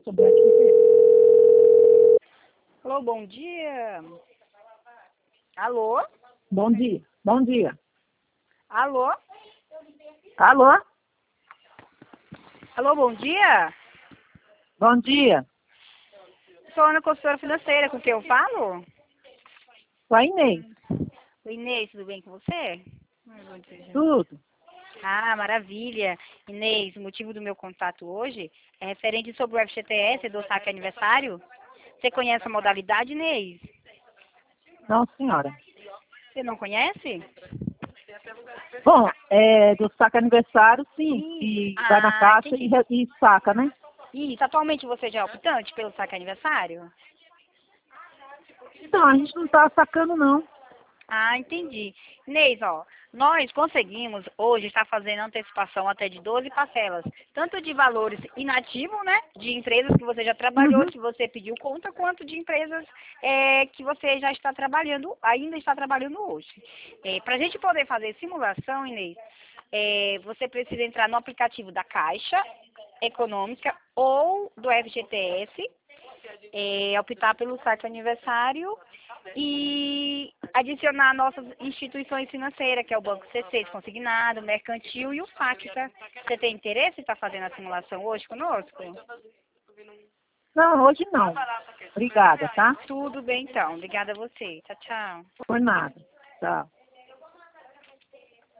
sobre o FGTS. Alô, bom dia. Alô? Bom dia. Bom dia. Alô? Alô? Alô, bom dia. Bom dia. Sou Ana, consultora financeira, com quem eu falo? Sou a Inês. Oi, Inês, tudo bem com você? Bom dia. Tudo. Ah, maravilha. Inês, o motivo do meu contato hoje é referente sobre o FGTS do saque aniversário. Você conhece a modalidade, Inês? Não, senhora. Você não conhece? Bom, do saque aniversário, sim. Que vai na caixa e saca, né? Isso, atualmente você já é optante pelo saque aniversário? Então, a gente não está sacando, não. Ah, entendi. Inês, ó, nós conseguimos hoje estar fazendo antecipação até de 12 parcelas, tanto de valores inativos, né, de empresas que você já trabalhou, Uhum. que você pediu conta, quanto de empresas que você já está trabalhando, ainda está trabalhando hoje. Para a gente poder fazer simulação, Inês, você precisa entrar no aplicativo da Caixa Econômica ou do FGTS, optar pelo saque aniversário e adicionar nossas instituições financeiras, que é o Banco C6 Consignado, o Mercantil e o FACTA. Você tem interesse em estar fazendo a simulação hoje conosco? Não, hoje não. Obrigada, tá? Tudo bem, então. Obrigada a você. Tchau, tchau. Por nada. Tchau.